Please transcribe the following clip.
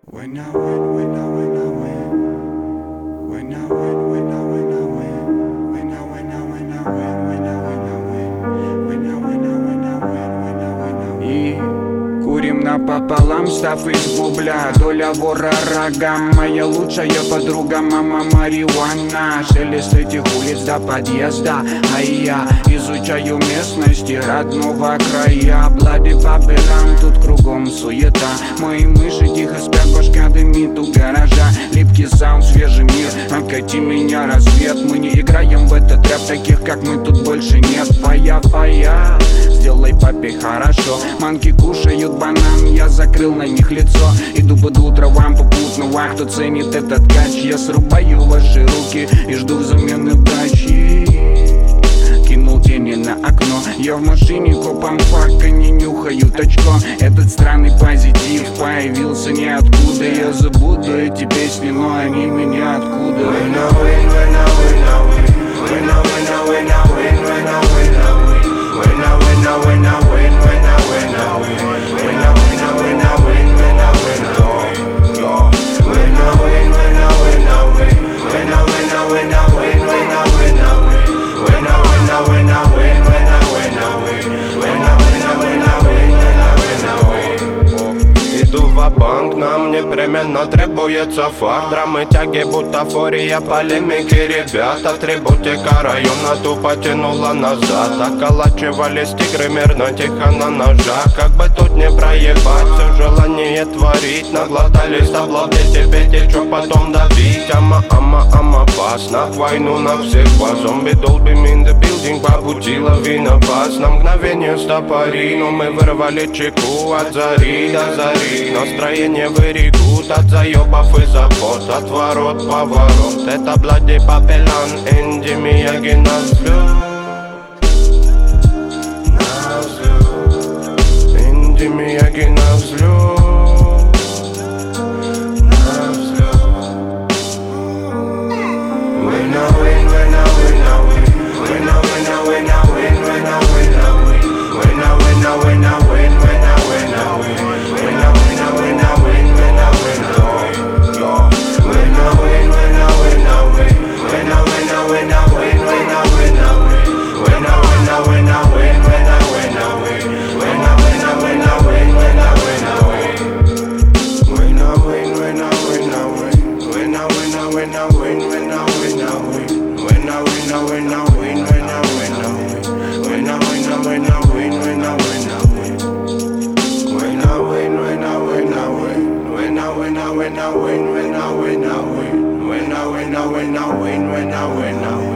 When I win, when I win, I win. When I win, when I win, I win. When I win, I win, I win. When I win, I win. When I win, I win, I win. When I win, I win. И курим напополам, став из бубля. Доля вора рогам, моя лучшая подруга, мама марихуана. Шелест этих улиц до подъезда, а я изучаю местности родного края. Блади Бабелам, тут кругом суета. Мои мыши тихо спят, башка дымит у гаража. Липкий саунд, свежий мир, окати меня рассвет. Мы не играем в этот рэп, таких как мы тут больше нет. Фая, сделай папе хорошо. Манки кушают банан, я закрыл на них лицо. Иду под утро вам попутного, кто ценит этот кач. Я срубаю ваши руки и жду взамен удачи. Кинул тени на окно, я в машине копом фака не нюхают очко. Этот странный позитив появился ниоткуда. Я забуду эти песни, но они меня откуда. When I win, when I win, I win. When I win, I win, I win. When I win, I win. When I win, I win, I win. When I win, I win. When I win, I win, I win. When I win, I win. When I win, when I win, I win. When I win, I win, I win. When I win, I win. When I win, I win, I win. When I win, I win. When I win, I win, I win. When I win, I win. Иду ва-банк, нам непременно требуется факт. Драмы, тяги, бутафория, полемики, ребята. Атрибутика района тупо тянула назад. Околачивались тигры мирно, тихо на ножах. Как бы тут не проебать, все желание творить. Наглотались таблетки, петь и чё потом давить. Ама, пас, на войну на всех вас. Зомби долбим in the building, по пути лавина вас. На мгновение стопори, но мы вырвали чеку от зари до зари. Настроение вырегут от заебов и забот. Отворот, поворот, это Блади Бабелам, Энди Мияги на взлет. На взлет, Энди Мияги на взлет. На взлет. When I win, when I win, I win. When I win, I win, I win. When I win, I win. When I win, I win, I win. When I win, I win. When I win, I win, I win. When I win, I win. When I win, when I win, I win. When I win, I win, I win. When I win, I win. When I win, I win, I win. When I win, I win. When I win, I win, I win. When I win, I win. When I win, when I win, I win. When I win, I win, I win. When I win, I win. When I win, I win, I win. When I win, I win. When I win, I win, I win. When I win, I win. When I win, when I win, I win. When I win, I win, I win. When I win, I win. When I win, I win, I win. When I win, I win.